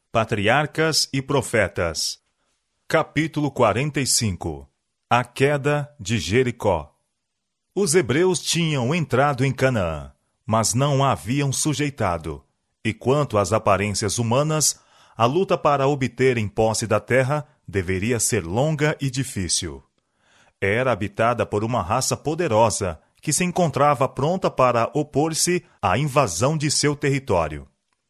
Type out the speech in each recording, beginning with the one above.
Patriarcas e Profetas. Capítulo 45. A queda de Jericó. Os hebreus tinham entrado em Canaã, mas não a haviam sujeitado. E quanto às aparências humanas, a luta para obterem posse da terra deveria ser longa e difícil. Era habitada por uma raça poderosa que se encontrava pronta para opor-se à invasão de seu território.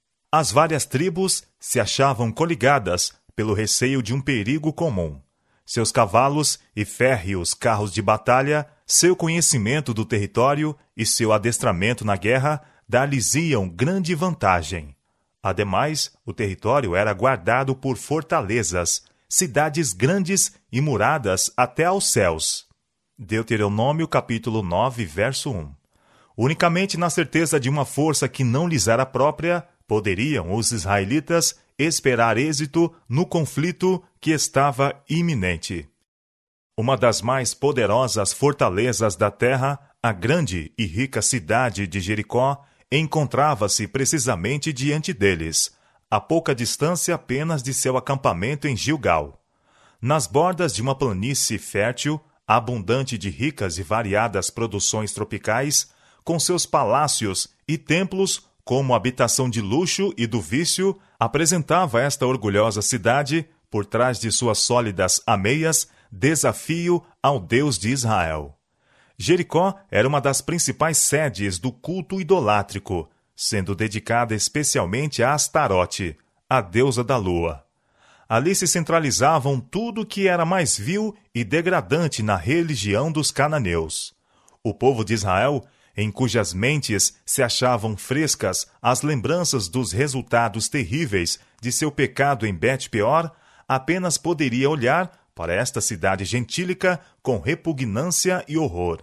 As várias tribos se achavam coligadas pelo receio de um perigo comum. Seus cavalos e férreos carros de batalha, seu conhecimento do território e seu adestramento na guerra dar-lhes-iam grande vantagem. Ademais, o território era guardado por fortalezas, cidades grandes e muradas até aos céus. Deuteronômio capítulo 9, verso 1. Unicamente na certeza de uma força que não lhes era própria, poderiam os israelitas esperar êxito no conflito que estava iminente. Uma das mais poderosas fortalezas da terra, a grande e rica cidade de Jericó, encontrava-se precisamente diante deles, a pouca distância apenas de seu acampamento em Gilgal. Nas bordas de uma planície fértil, abundante de ricas e variadas produções tropicais, com seus palácios e templos como habitação de luxo e do vício, apresentava esta orgulhosa cidade, por trás de suas sólidas ameias, desafio ao Deus de Israel. Jericó era uma das principais sedes do culto idolátrico, sendo dedicada especialmente a Astarote, a deusa da lua. Ali se centralizavam tudo que era mais vil e degradante na religião dos cananeus. O povo de Israel, em cujas mentes se achavam frescas as lembranças dos resultados terríveis de seu pecado em Bet-peor, apenas poderia olhar para esta cidade gentílica com repugnância e horror.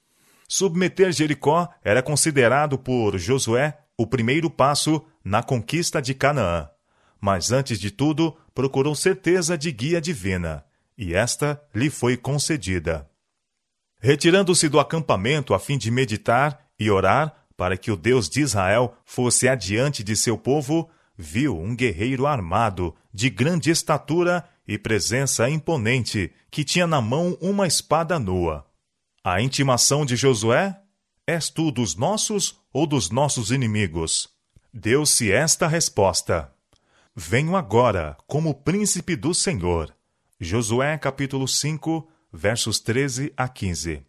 Submeter Jericó era considerado por Josué o primeiro passo na conquista de Canaã. Mas antes de tudo, procurou certeza de guia divina, e esta lhe foi concedida. Retirando-se do acampamento a fim de meditar e orar para que o Deus de Israel fosse adiante de seu povo, viu um guerreiro armado, de grande estatura e presença imponente, que tinha na mão uma espada nua. A intimação de Josué: És tu dos nossos ou dos nossos inimigos? Deu-se esta resposta: Venho agora como príncipe do Senhor. Josué capítulo 5, versos 13 a 15.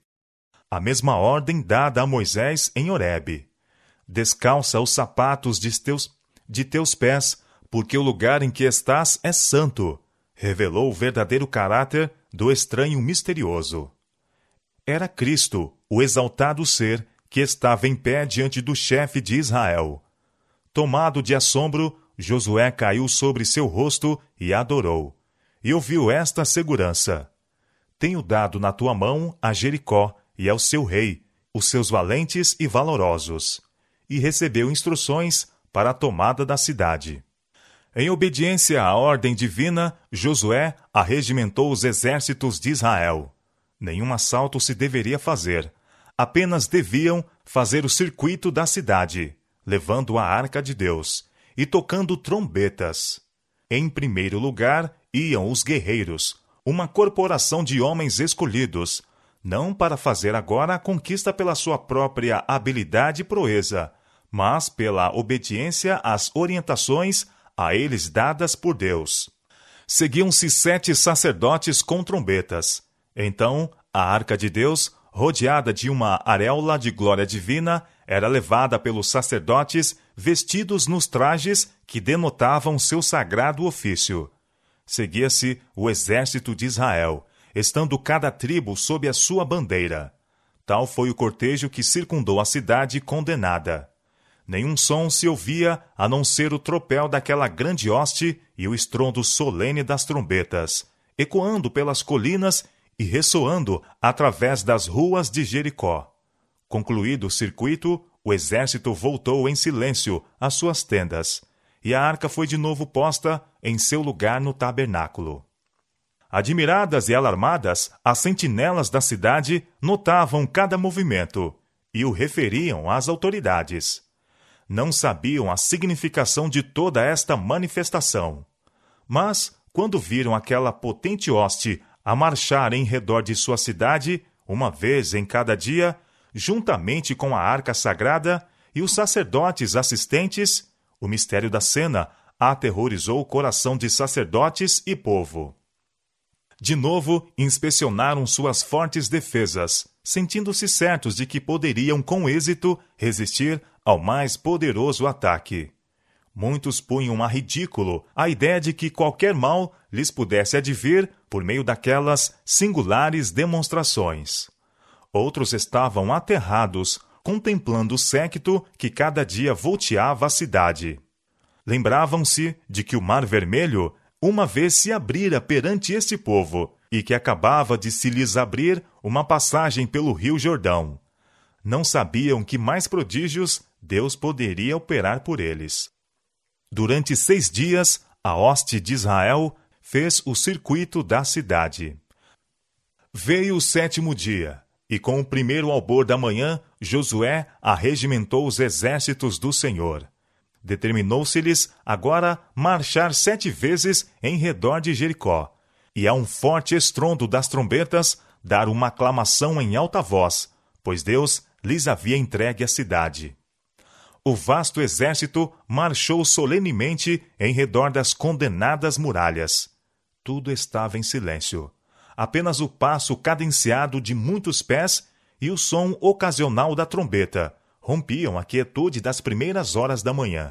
A mesma ordem dada a Moisés em Horebe: Descalça os sapatos de teus pés, porque o lugar em que estás é santo. Revelou o verdadeiro caráter do estranho misterioso. Era Cristo, o exaltado ser, que estava em pé diante do chefe de Israel. Tomado de assombro, Josué caiu sobre seu rosto e adorou. E ouviu esta segurança: Tenho dado na tua mão a Jericó e ao seu rei, os seus valentes e valorosos. E recebeu instruções para a tomada da cidade. Em obediência à ordem divina, Josué arregimentou os exércitos de Israel. Nenhum assalto se deveria fazer. Apenas deviam fazer o circuito da cidade, levando a arca de Deus e tocando trombetas. Em primeiro lugar iam os guerreiros, uma corporação de homens escolhidos, não para fazer agora a conquista pela sua própria habilidade e proeza, mas pela obediência às orientações a eles dadas por Deus. Seguiam-se 7 sacerdotes com trombetas. Então, a arca de Deus, rodeada de uma auréola de glória divina, era levada pelos sacerdotes vestidos nos trajes que denotavam seu sagrado ofício. Seguia-se o exército de Israel, estando cada tribo sob a sua bandeira. Tal foi o cortejo que circundou a cidade condenada. Nenhum som se ouvia a não ser o tropel daquela grande hoste e o estrondo solene das trombetas, ecoando pelas colinas e ressoando através das ruas de Jericó. Concluído o circuito, o exército voltou em silêncio às suas tendas, e a arca foi de novo posta em seu lugar no tabernáculo. Admiradas e alarmadas, as sentinelas da cidade notavam cada movimento e o referiam às autoridades. não sabiam a significação de toda esta manifestação. Mas, quando viram aquela potente hoste a marchar em redor de sua cidade, uma vez em cada dia, juntamente com a arca sagrada e os sacerdotes assistentes, o mistério da cena aterrorizou o coração de sacerdotes e povo. De novo, inspecionaram suas fortes defesas, sentindo-se certos de que poderiam com êxito resistir ao mais poderoso ataque. Muitos punham a ridículo a ideia de que qualquer mal lhes pudesse advir por meio daquelas singulares demonstrações. Outros estavam aterrados, contemplando o séquito que cada dia volteava a cidade. Lembravam-se de que o Mar Vermelho uma vez se abrira perante este povo, e que acabava de se lhes abrir uma passagem pelo rio Jordão. Não sabiam que mais prodígios Deus poderia operar por eles. Durante 6 dias, a hoste de Israel fez o circuito da cidade. Veio o 7º dia, e com o primeiro albor da manhã, Josué arregimentou os exércitos do Senhor. Determinou-se-lhes agora marchar 7 vezes em redor de Jericó, e a um forte estrondo das trombetas dar uma aclamação em alta voz, pois Deus lhes havia entregue a cidade. O vasto exército marchou solenemente em redor das condenadas muralhas. Tudo estava em silêncio. Apenas o passo cadenciado de muitos pés e o som ocasional da trombeta rompiam a quietude das primeiras horas da manhã.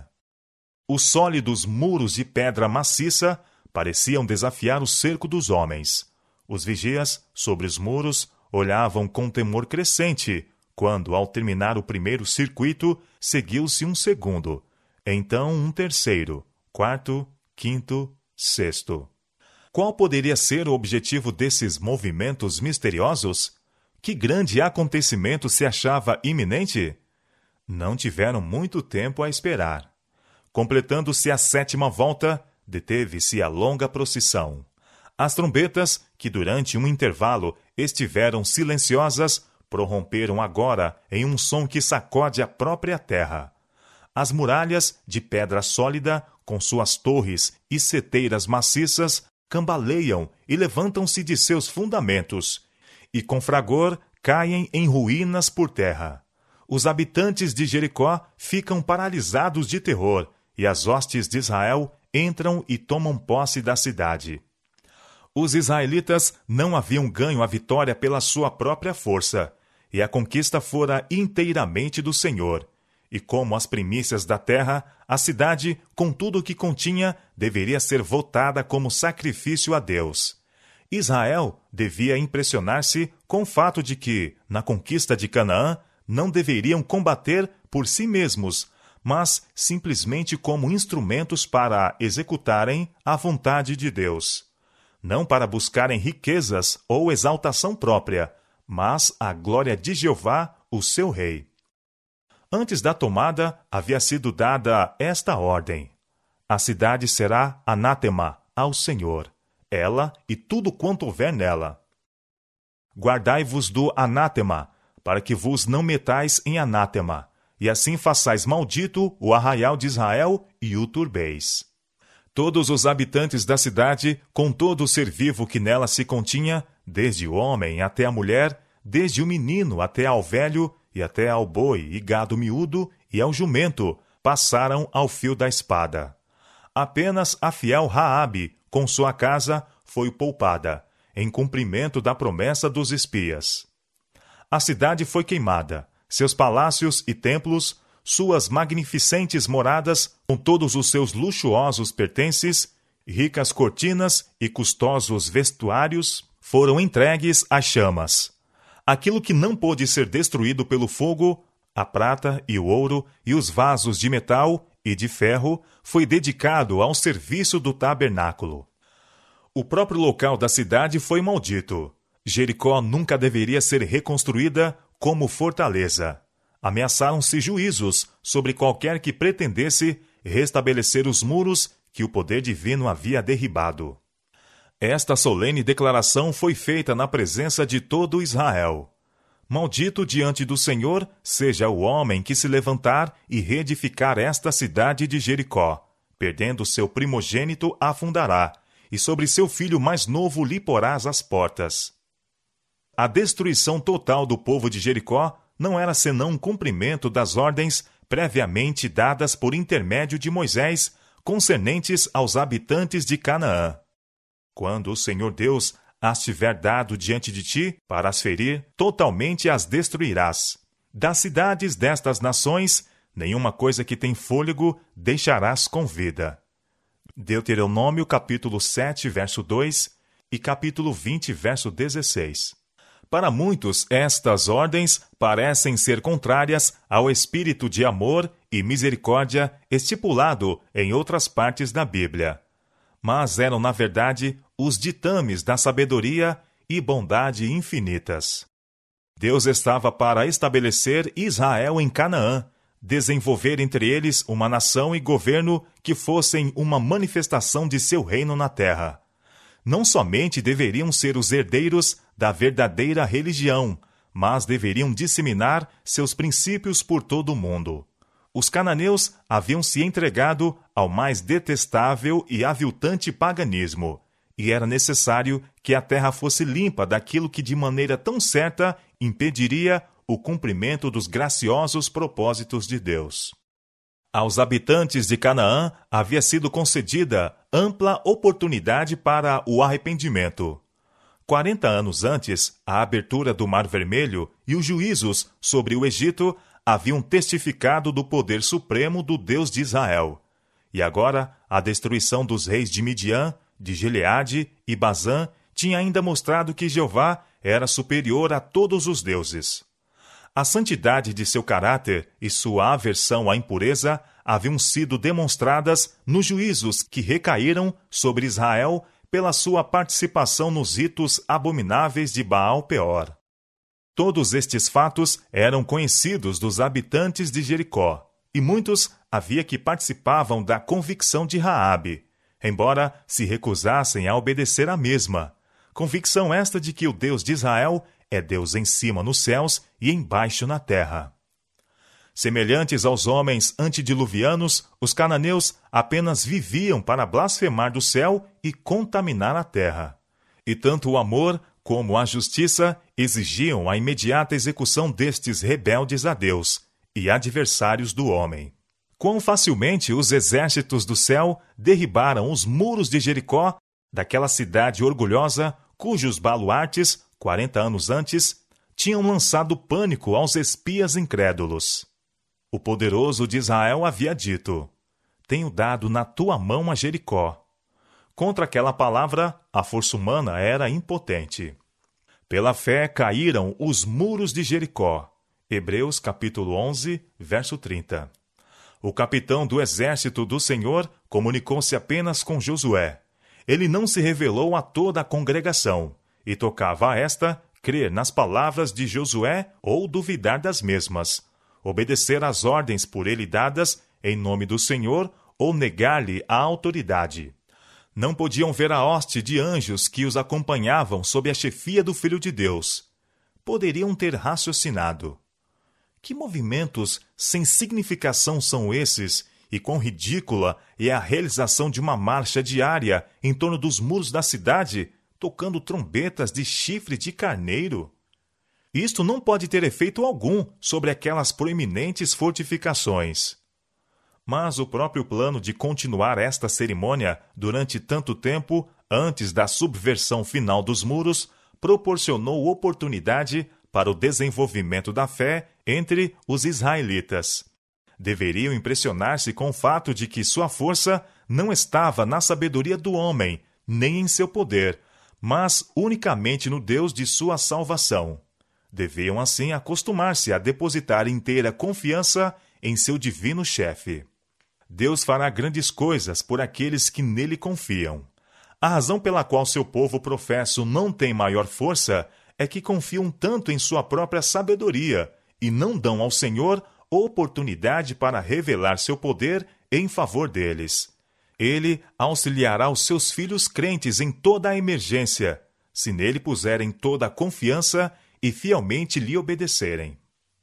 Os sólidos muros de pedra maciça pareciam desafiar o cerco dos homens. Os vigias, sobre os muros, olhavam com temor crescente, quando, ao terminar o primeiro circuito, seguiu-se um segundo, então um terceiro, 4º, 5º, 6º. Qual poderia ser o objetivo desses movimentos misteriosos? Que grande acontecimento se achava iminente? Não tiveram muito tempo a esperar. Completando-se a 7ª volta, deteve-se a longa procissão. As trombetas, que durante um intervalo estiveram silenciosas, prorromperam agora em um som que sacode a própria terra. As muralhas, de pedra sólida, com suas torres e seteiras maciças, cambaleiam e levantam-se de seus fundamentos, e com fragor caem em ruínas por terra. Os habitantes de Jericó ficam paralisados de terror, e as hostes de Israel entram e tomam posse da cidade. Os israelitas não haviam ganho a vitória pela sua própria força, e a conquista fora inteiramente do Senhor. E como as primícias da terra, a cidade, com tudo o que continha, deveria ser votada como sacrifício a Deus. Israel devia impressionar-se com o fato de que, na conquista de Canaã, não deveriam combater por si mesmos, mas simplesmente como instrumentos para executarem a vontade de Deus. Não para buscarem riquezas ou exaltação própria, mas a glória de Jeová, o seu rei. Antes da tomada, havia sido dada esta ordem: a cidade será anátema ao Senhor, ela e tudo quanto houver nela. Guardai-vos do anátema, para que vos não metais em anátema, e assim façais maldito o arraial de Israel e o turbeis. Todos os habitantes da cidade, com todo o ser vivo que nela se continha, desde o homem até a mulher, desde o menino até ao velho, e até ao boi e gado miúdo e ao jumento, passaram ao fio da espada. Apenas a fiel Raabe, com sua casa, foi poupada, em cumprimento da promessa dos espias. A cidade foi queimada, seus palácios e templos, suas magnificentes moradas, com todos os seus luxuosos pertences, ricas cortinas e custosos vestuários, foram entregues às chamas. Aquilo que não pôde ser destruído pelo fogo, a prata e o ouro e os vasos de metal e de ferro, foi dedicado ao serviço do tabernáculo. O próprio local da cidade foi maldito. Jericó nunca deveria ser reconstruída como fortaleza. Ameaçaram-se juízos sobre qualquer que pretendesse restabelecer os muros que o poder divino havia derribado. Esta solene declaração foi feita na presença de todo Israel. Maldito diante do Senhor seja o homem que se levantar e reedificar esta cidade de Jericó. Perdendo seu primogênito, a afundará, e sobre seu filho mais novo lhe porás as portas. A destruição total do povo de Jericó não era senão um cumprimento das ordens previamente dadas por intermédio de Moisés concernentes aos habitantes de Canaã. Quando o Senhor Deus as tiver dado diante de ti, para as ferir, totalmente as destruirás. Das cidades destas nações, nenhuma coisa que tem fôlego deixarás com vida. Deuteronômio capítulo 7, verso 2 e capítulo 20, verso 16. Para muitos, estas ordens parecem ser contrárias ao espírito de amor e misericórdia estipulado em outras partes da Bíblia. Mas eram, na verdade, os ditames da sabedoria e bondade infinitas. Deus estava para estabelecer Israel em Canaã, desenvolver entre eles uma nação e governo que fossem uma manifestação de seu reino na terra. Não somente deveriam ser os herdeiros da verdadeira religião, mas deveriam disseminar seus princípios por todo o mundo. Os cananeus haviam se entregado ao mais detestável e aviltante paganismo, e era necessário que a terra fosse limpa daquilo que de maneira tão certa impediria o cumprimento dos graciosos propósitos de Deus. Aos habitantes de Canaã havia sido concedida ampla oportunidade para o arrependimento. 40 anos antes, a abertura do Mar Vermelho e os juízos sobre o Egito haviam testificado do poder supremo do Deus de Israel. E agora, a destruição dos reis de Midian, de Gileade e Bazã tinha ainda mostrado que Jeová era superior a todos os deuses. A santidade de seu caráter e sua aversão à impureza haviam sido demonstradas nos juízos que recaíram sobre Israel pela sua participação nos ritos abomináveis de Baal-Peor. Todos estes fatos eram conhecidos dos habitantes de Jericó, e muitos havia que participavam da convicção de Raabe, embora se recusassem a obedecer à mesma. Convicção esta de que o Deus de Israel é Deus em cima nos céus e embaixo na terra. Semelhantes aos homens antediluvianos, os cananeus apenas viviam para blasfemar do céu e contaminar a terra. E tanto o amor como a justiça exigiam a imediata execução destes rebeldes a Deus e adversários do homem. Quão facilmente os exércitos do céu derribaram os muros de Jericó, daquela cidade orgulhosa cujos baluartes, 40 anos antes, tinham lançado pânico aos espias incrédulos. O poderoso de Israel havia dito: tenho dado na tua mão a Jericó. Contra aquela palavra, a força humana era impotente. Pela fé caíram os muros de Jericó. Hebreus capítulo 11, verso 30. O capitão do exército do Senhor comunicou-se apenas com Josué. Ele não se revelou a toda a congregação, e tocava a esta crer nas palavras de Josué ou duvidar das mesmas, obedecer às ordens por ele dadas em nome do Senhor ou negar-lhe a autoridade. Não podiam ver a hoste de anjos que os acompanhavam sob a chefia do Filho de Deus. Poderiam ter raciocinado: que movimentos sem significação são esses, e quão ridícula é a realização de uma marcha diária em torno dos muros da cidade, tocando trombetas de chifre de carneiro? Isto não pode ter efeito algum sobre aquelas proeminentes fortificações. Mas o próprio plano de continuar esta cerimônia durante tanto tempo, antes da subversão final dos muros, proporcionou oportunidade para o desenvolvimento da fé entre os israelitas. Deveriam impressionar-se com o fato de que sua força não estava na sabedoria do homem, nem em seu poder, mas unicamente no Deus de sua salvação. Deviam, assim, acostumar-se a depositar inteira confiança em seu divino chefe. Deus fará grandes coisas por aqueles que nele confiam. A razão pela qual seu povo professo não tem maior força é que confiam tanto em sua própria sabedoria e não dão ao Senhor oportunidade para revelar seu poder em favor deles. Ele auxiliará os seus filhos crentes em toda a emergência, se nele puserem toda a confiança e fielmente lhe obedecerem.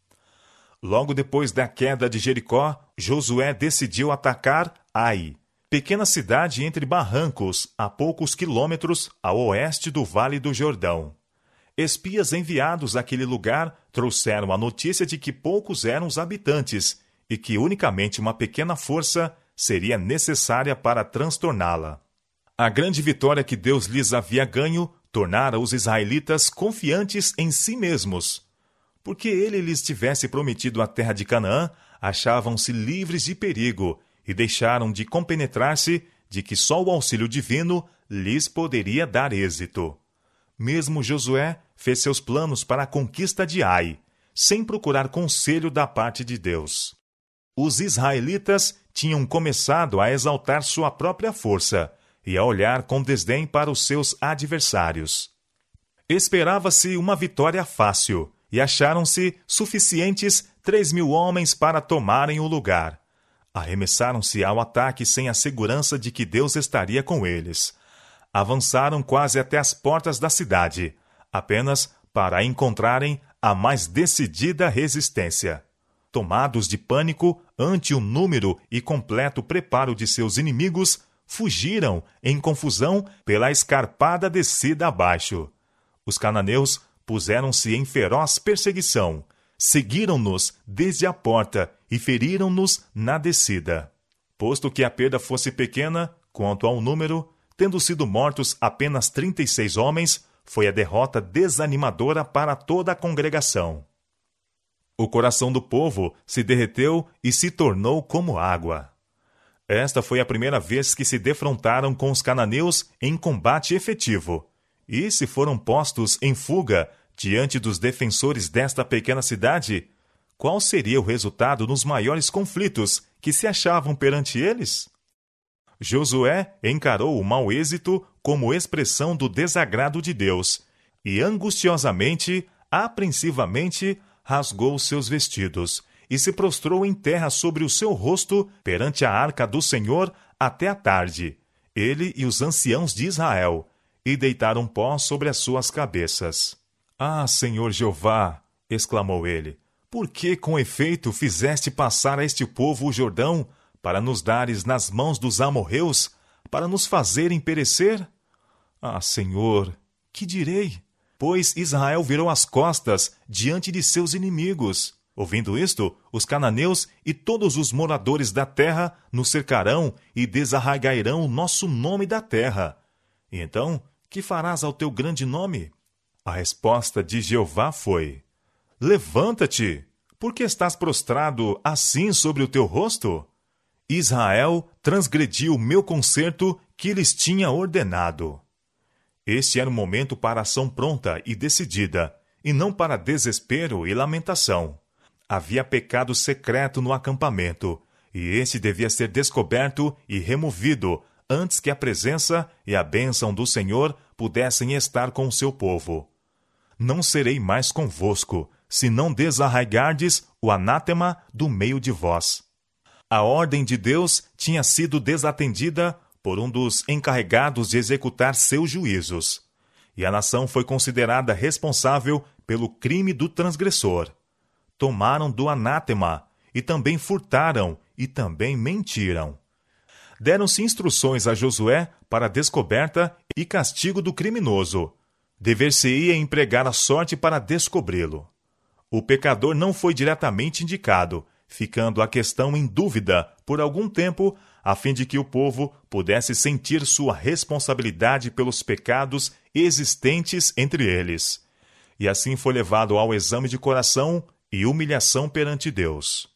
Logo depois da queda de Jericó, Josué decidiu atacar Ai, pequena cidade entre barrancos, a poucos quilômetros a oeste do Vale do Jordão. Espias enviados àquele lugar trouxeram a notícia de que poucos eram os habitantes e que unicamente uma pequena força seria necessária para transtorná-la. A grande vitória que Deus lhes havia ganho tornara os israelitas confiantes em si mesmos. Porque ele lhes tivesse prometido a terra de Canaã, achavam-se livres de perigo e deixaram de compenetrar-se de que só o auxílio divino lhes poderia dar êxito. Mesmo Josué fez seus planos para a conquista de Ai, sem procurar conselho da parte de Deus. Os israelitas tinham começado a exaltar sua própria força e a olhar com desdém para os seus adversários. Esperava-se uma vitória fácil, e acharam-se suficientes 3.000 homens para tomarem o lugar. Arremessaram-se ao ataque sem a segurança de que Deus estaria com eles. Avançaram quase até as portas da cidade, apenas para encontrarem a mais decidida resistência. Tomados de pânico ante o número e completo preparo de seus inimigos, fugiram em confusão pela escarpada descida abaixo. Os cananeus puseram-se em feroz perseguição, seguiram-nos desde a porta e feriram-nos na descida. Posto que a perda fosse pequena, quanto ao número, tendo sido mortos apenas 36 homens, foi a derrota desanimadora para toda a congregação. O coração do povo se derreteu e se tornou como água. Esta foi a primeira vez que se defrontaram com os cananeus em combate efetivo. E se foram postos em fuga diante dos defensores desta pequena cidade, qual seria o resultado nos maiores conflitos que se achavam perante eles? Josué encarou o mau êxito como expressão do desagrado de Deus e angustiosamente, apreensivamente, rasgou seus vestidos e se prostrou em terra sobre o seu rosto perante a arca do Senhor até a tarde, ele e os anciãos de Israel, e deitaram pó sobre as suas cabeças. Ah, Senhor Jeová, exclamou ele, por que com efeito fizeste passar a este povo o Jordão, para nos dares nas mãos dos amorreus, para nos fazerem perecer? Ah, Senhor, que direi? Pois Israel virou as costas diante de seus inimigos. Ouvindo isto, os cananeus e todos os moradores da terra nos cercarão e desarraigarão o nosso nome da terra. E então, que farás ao teu grande nome? A resposta de Jeová foi: levanta-te, porque estás prostrado assim sobre o teu rosto? Israel transgrediu o meu concerto que lhes tinha ordenado. Este era o momento para ação pronta e decidida, e não para desespero e lamentação. Havia pecado secreto no acampamento, e este devia ser descoberto e removido antes que a presença e a bênção do Senhor pudessem estar com o seu povo. Não serei mais convosco, se não desarraigardes o anátema do meio de vós. A ordem de Deus tinha sido desatendida por um dos encarregados de executar seus juízos, e a nação foi considerada responsável pelo crime do transgressor. Tomaram do anátema, e também furtaram, e também mentiram. Deram-se instruções a Josué para a descoberta e castigo do criminoso. Dever-se-ia empregar a sorte para descobri-lo. O pecador não foi diretamente indicado, ficando a questão em dúvida por algum tempo, a fim de que o povo pudesse sentir sua responsabilidade pelos pecados existentes entre eles. E assim foi levado ao exame de coração e humilhação perante Deus.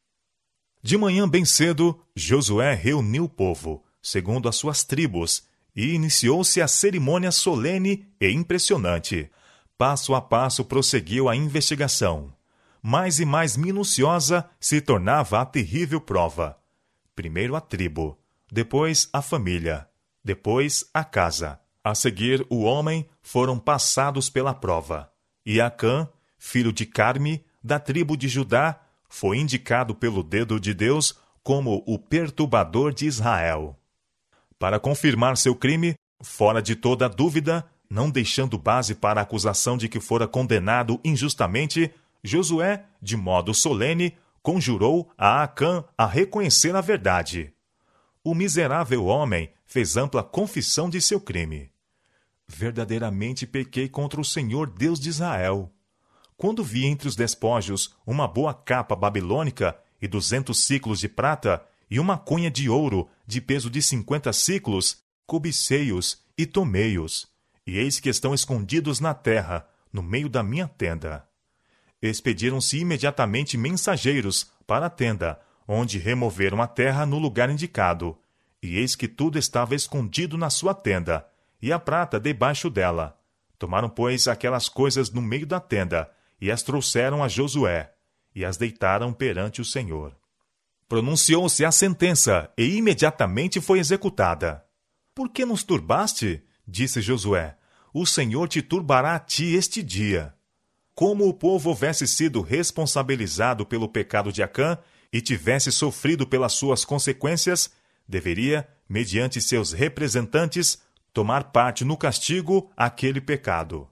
De manhã bem cedo, Josué reuniu o povo, segundo as suas tribos, e iniciou-se a cerimônia solene e impressionante. Passo a passo prosseguiu a investigação. Mais e mais minuciosa se tornava a terrível prova. Primeiro a tribo, depois a família, depois a casa. A seguir, o homem foram passados pela prova. E Acã, filho de Carme, da tribo de Judá, foi indicado pelo dedo de Deus como o perturbador de Israel. Para confirmar seu crime, fora de toda dúvida, não deixando base para a acusação de que fora condenado injustamente, Josué, de modo solene, conjurou a Acã a reconhecer a verdade. O miserável homem fez ampla confissão de seu crime. Verdadeiramente pequei contra o Senhor Deus de Israel. Quando vi entre os despojos uma boa capa babilônica e 200 siclos de prata e uma cunha de ouro de peso de 50 siclos, cobicei-os e tomei-os, e eis que estão escondidos na terra, no meio da minha tenda. Expediram-se imediatamente mensageiros para a tenda, onde removeram a terra no lugar indicado, e eis que tudo estava escondido na sua tenda, e a prata debaixo dela. Tomaram, pois, aquelas coisas no meio da tenda, e as trouxeram a Josué, e as deitaram perante o Senhor. Pronunciou-se a sentença, e imediatamente foi executada. Por que nos turbaste? Disse Josué. O Senhor te turbará a ti este dia. Como o povo houvesse sido responsabilizado pelo pecado de Acã e tivesse sofrido pelas suas consequências, deveria, mediante seus representantes, tomar parte no castigo àquele pecado.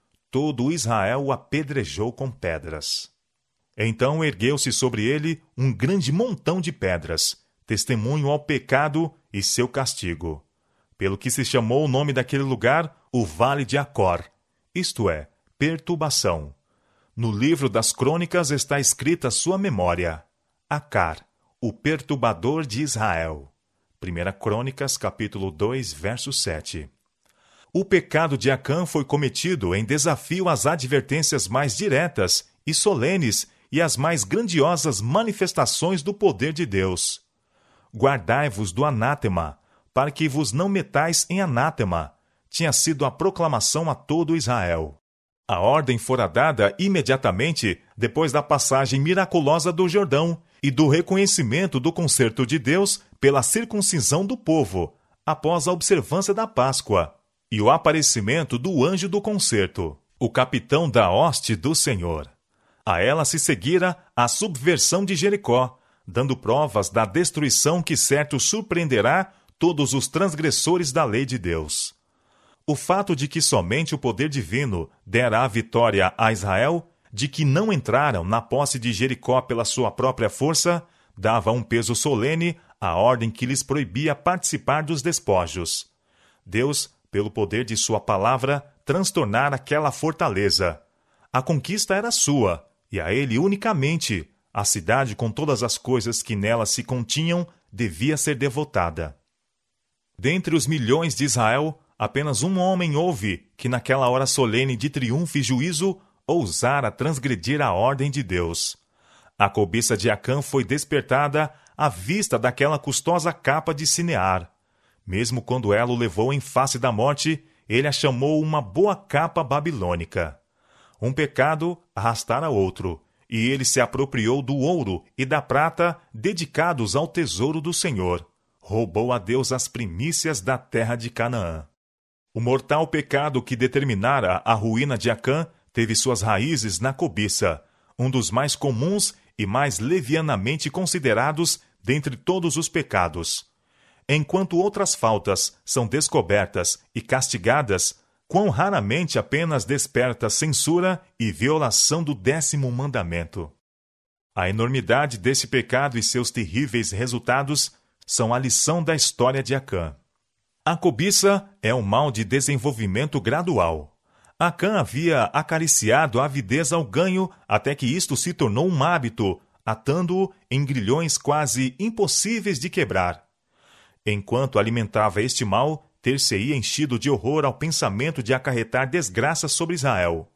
Todo Israel o apedrejou com pedras. Então ergueu-se sobre ele um grande montão de pedras, testemunho ao pecado e seu castigo. Pelo que se chamou o nome daquele lugar o Vale de Acor, isto é, perturbação. No livro das crônicas está escrita sua memória. Acar, o perturbador de Israel. 1 Crônicas, capítulo 2, verso 7. O pecado de Acã foi cometido em desafio às advertências mais diretas e solenes e às mais grandiosas manifestações do poder de Deus. Guardai-vos do anátema, para que vos não metais em anátema, tinha sido a proclamação a todo Israel. A ordem fora dada imediatamente depois da passagem miraculosa do Jordão e do reconhecimento do concerto de Deus pela circuncisão do povo, após a observância da Páscoa, e o aparecimento do anjo do concerto, o capitão da hoste do Senhor. A ela se seguira a subversão de Jericó, dando provas da destruição que certo surpreenderá todos os transgressores da lei de Deus. O fato de que somente o poder divino dera a vitória a Israel, de que não entraram na posse de Jericó pela sua própria força, dava um peso solene à ordem que lhes proibia participar dos despojos. Deus, pelo poder de sua palavra, transtornara aquela fortaleza. A conquista era sua, e a ele unicamente. A cidade, com todas as coisas que nela se continham, devia ser devotada. Dentre os milhões de Israel, apenas um homem houve que, naquela hora solene de triunfo e juízo, ousara transgredir a ordem de Deus. A cobiça de Acã foi despertada à vista daquela custosa capa de Sinear. Mesmo quando ela o levou em face da morte, ele a chamou uma boa capa babilônica. Um pecado arrastara outro, e ele se apropriou do ouro e da prata dedicados ao tesouro do Senhor. Roubou a Deus as primícias da terra de Canaã. O mortal pecado que determinara a ruína de Acã teve suas raízes na cobiça, um dos mais comuns e mais levianamente considerados dentre todos os pecados. Enquanto outras faltas são descobertas e castigadas, quão raramente apenas desperta censura e violação do 10º mandamento. A enormidade desse pecado e seus terríveis resultados são a lição da história de Acã. A cobiça é um mal de desenvolvimento gradual. Acã havia acariciado a avidez ao ganho até que isto se tornou um hábito, atando-o em grilhões quase impossíveis de quebrar. Enquanto alimentava este mal, ter-se-ia enchido de horror ao pensamento de acarretar desgraça sobre Israel.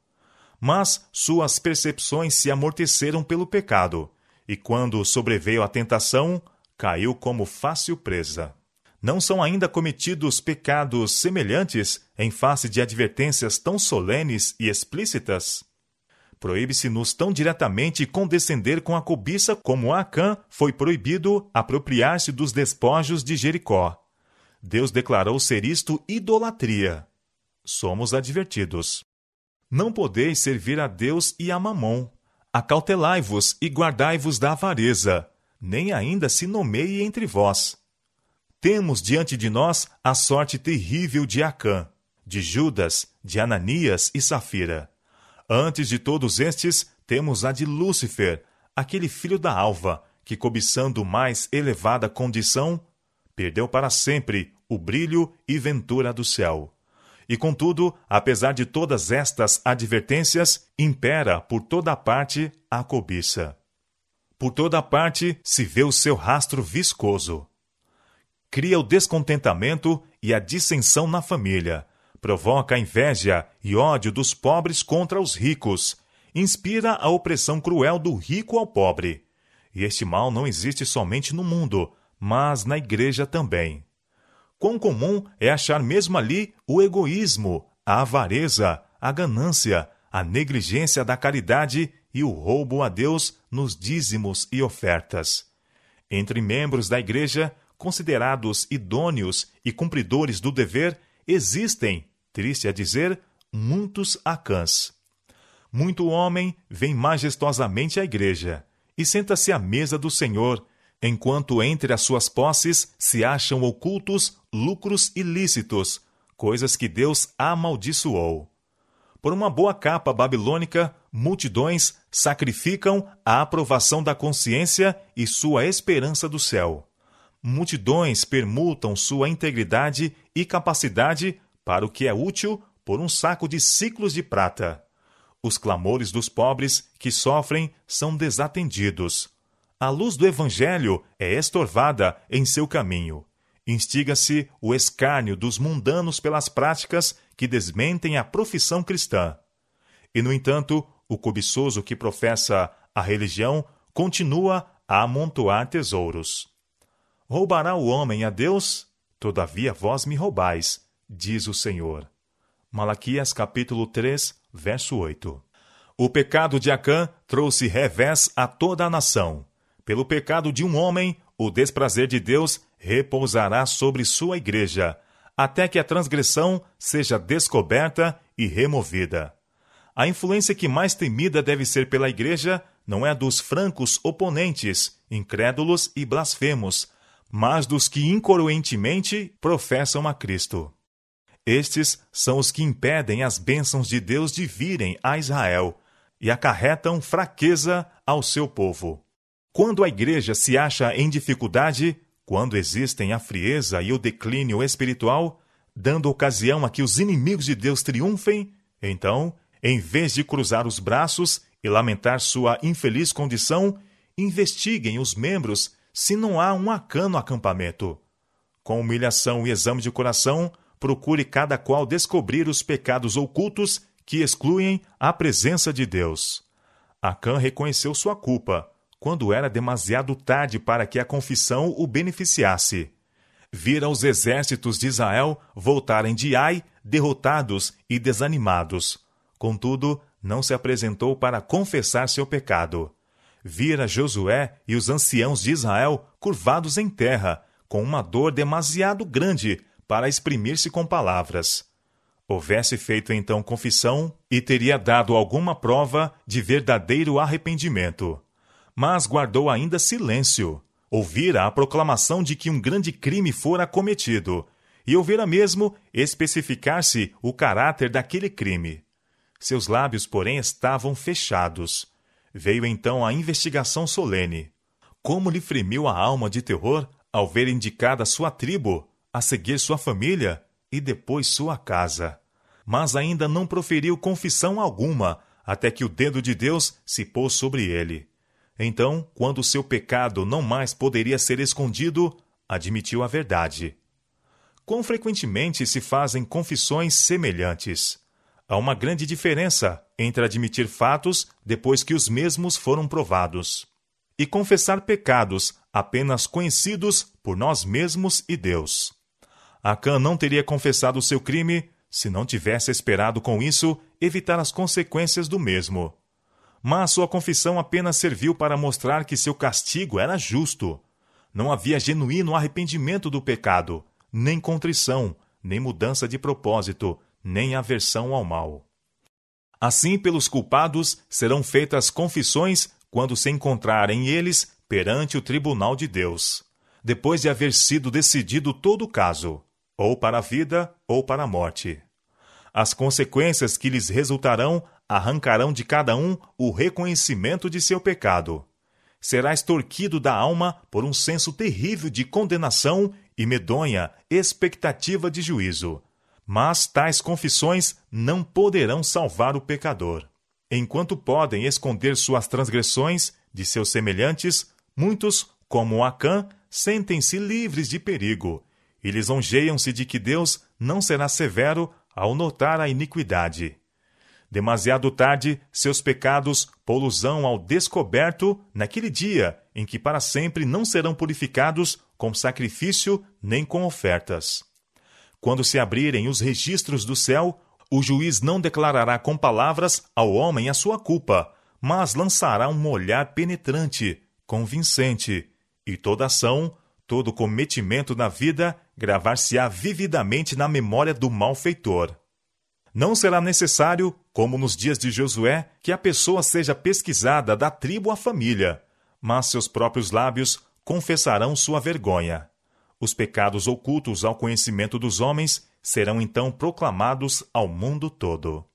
Mas suas percepções se amorteceram pelo pecado, e quando sobreveio a tentação, caiu como fácil presa. Não são ainda cometidos pecados semelhantes em face de advertências tão solenes e explícitas? Proíbe-se-nos tão diretamente condescender com a cobiça como a Acã foi proibido apropriar-se dos despojos de Jericó. Deus declarou ser isto idolatria. Somos advertidos. Não podeis servir a Deus e a Mamom. Acautelai-vos e guardai-vos da avareza, nem ainda se nomeie entre vós. Temos diante de nós a sorte terrível de Acã. de Judas, de Ananias e Safira. Antes de todos estes, temos a de Lúcifer, aquele filho da alva, que, cobiçando mais elevada condição, perdeu para sempre o brilho e ventura do céu. E, contudo, apesar de todas estas advertências, impera por toda parte a cobiça. Por toda parte se vê o seu rastro viscoso. Cria o descontentamento e a dissensão na família, provoca a inveja e ódio dos pobres contra os ricos, inspira a opressão cruel do rico ao pobre. E este mal não existe somente no mundo, mas na igreja também. Quão comum é achar mesmo ali o egoísmo, a avareza, a ganância, a negligência da caridade e o roubo a Deus nos dízimos e ofertas. Entre membros da igreja, considerados idôneos e cumpridores do dever, existem, triste a dizer, muitos acãs. Muito homem vem majestosamente à igreja e senta-se à mesa do Senhor, enquanto entre as suas posses se acham ocultos lucros ilícitos, coisas que Deus amaldiçoou. Por uma boa capa babilônica, multidões sacrificam a aprovação da consciência e sua esperança do céu. Multidões permutam sua integridade e capacidade para o que é útil por um saco de siclos de prata. Os clamores dos pobres que sofrem são desatendidos. A luz do Evangelho é estorvada em seu caminho. Instiga-se o escárnio dos mundanos pelas práticas que desmentem a profissão cristã. E, no entanto, o cobiçoso que professa a religião continua a amontoar tesouros. Roubará o homem a Deus? Todavia vós me roubais, diz o Senhor. Malaquias capítulo 3, verso 8. O pecado de Acã trouxe revés a toda a nação. Pelo pecado de um homem, o desprazer de Deus repousará sobre sua igreja, até que a transgressão seja descoberta e removida. A influência que mais temida deve ser pela igreja não é a dos francos oponentes, incrédulos e blasfemos, mas dos que incoroentemente professam a Cristo. Estes são os que impedem as bênçãos de Deus de virem a Israel e acarretam fraqueza ao seu povo. Quando a igreja se acha em dificuldade, quando existem a frieza e o declínio espiritual, dando ocasião a que os inimigos de Deus triunfem, então, em vez de cruzar os braços e lamentar sua infeliz condição, investiguem os membros se não há um Acã no acampamento. Com humilhação e exame de coração, procure cada qual descobrir os pecados ocultos que excluem a presença de Deus. Acã reconheceu sua culpa, quando era demasiado tarde para que a confissão o beneficiasse. Vira os exércitos de Israel voltarem de Ai, derrotados e desanimados. Contudo, não se apresentou para confessar seu pecado. Vira Josué e os anciãos de Israel curvados em terra, com uma dor demasiado grande para exprimir-se com palavras. Houvesse feito então confissão e teria dado alguma prova de verdadeiro arrependimento. Mas guardou ainda silêncio. Ouvira a proclamação de que um grande crime fora cometido, e ouvira mesmo especificar-se o caráter daquele crime. Seus lábios, porém, estavam fechados. Veio então a investigação solene. Como lhe fremiu a alma de terror ao ver indicada sua tribo, a seguir sua família e depois sua casa. Mas ainda não proferiu confissão alguma, até que o dedo de Deus se pôs sobre ele. Então, quando seu pecado não mais poderia ser escondido, admitiu a verdade. Quão frequentemente se fazem confissões semelhantes? Há uma grande diferença entre admitir fatos depois que os mesmos foram provados, e confessar pecados apenas conhecidos por nós mesmos e Deus. Acã não teria confessado o seu crime se não tivesse esperado com isso evitar as consequências do mesmo. Mas sua confissão apenas serviu para mostrar que seu castigo era justo. Não havia genuíno arrependimento do pecado, nem contrição, nem mudança de propósito, nem aversão ao mal. Assim, pelos culpados serão feitas confissões quando se encontrarem eles perante o tribunal de Deus, depois de haver sido decidido todo o caso, ou para a vida ou para a morte. As consequências que lhes resultarão arrancarão de cada um o reconhecimento de seu pecado. Será extorquido da alma por um senso terrível de condenação e medonha expectativa de juízo. Mas tais confissões não poderão salvar o pecador. Enquanto podem esconder suas transgressões de seus semelhantes, muitos, como Acã, sentem-se livres de perigo e lisonjeiam-se de que Deus não será severo ao notar a iniquidade. Demasiado tarde, seus pecados pô-los-ão ao descoberto naquele dia em que para sempre não serão purificados com sacrifício nem com ofertas. Quando se abrirem os registros do céu, o juiz não declarará com palavras ao homem a sua culpa, mas lançará um olhar penetrante, convincente, e toda ação, todo cometimento na vida gravar-se-á vividamente na memória do malfeitor. Não será necessário, como nos dias de Josué, que a pessoa seja pesquisada da tribo à família, mas seus próprios lábios confessarão sua vergonha. Os pecados ocultos ao conhecimento dos homens serão então proclamados ao mundo todo.